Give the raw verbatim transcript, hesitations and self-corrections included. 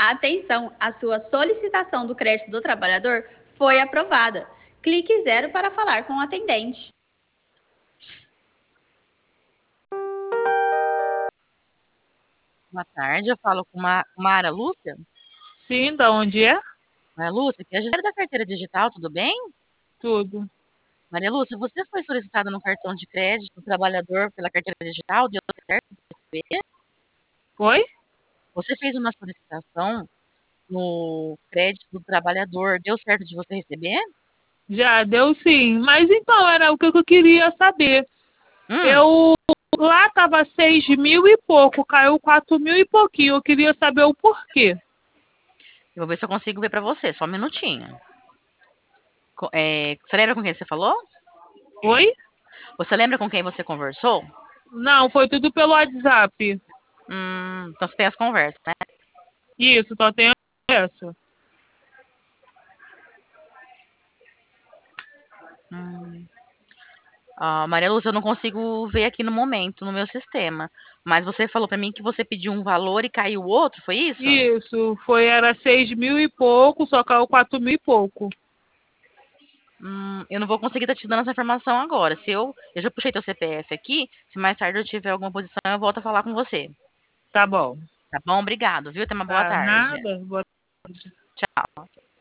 Atenção, a sua solicitação do crédito do trabalhador foi aprovada. Clique zero para falar com o atendente. Boa tarde, eu falo com uma Mara Lúcia. Sim, da onde é? Maria Lúcia, que é a gestora da carteira digital, tudo bem? Tudo. Maria Lúcia, você foi solicitada no cartão de crédito do trabalhador pela carteira digital, deu certo de receber? Oi? Você fez uma solicitação no crédito do trabalhador, deu certo de você receber? Já deu sim. Mas então, era o que eu queria saber. Hum, Eu lá tava seis mil e pouco, caiu quatro mil e pouquinho. Eu queria saber o porquê. eu vou ver se eu consigo ver pra você, só um minutinho. Co- é, você lembra com quem você falou? Oi? Você lembra com quem você conversou? Não, foi tudo pelo WhatsApp. Hum, então você tem as conversas, né? Isso, só tem essa. Hum. Ah, Maria Lúcia, eu não consigo ver aqui no momento, no meu sistema. Mas você falou pra mim que você pediu um valor e caiu outro, foi isso? Isso, foi, era seis mil e pouco, só caiu quatro mil e pouco. Hum, eu não vou conseguir estar te dando essa informação agora. Se eu, eu já puxei teu C P F aqui, se mais tarde eu tiver alguma posição, eu volto a falar com você. Tá bom. Tá bom? Obrigado, viu? Tenha uma boa Tá, tarde. nada. Boa Tchau.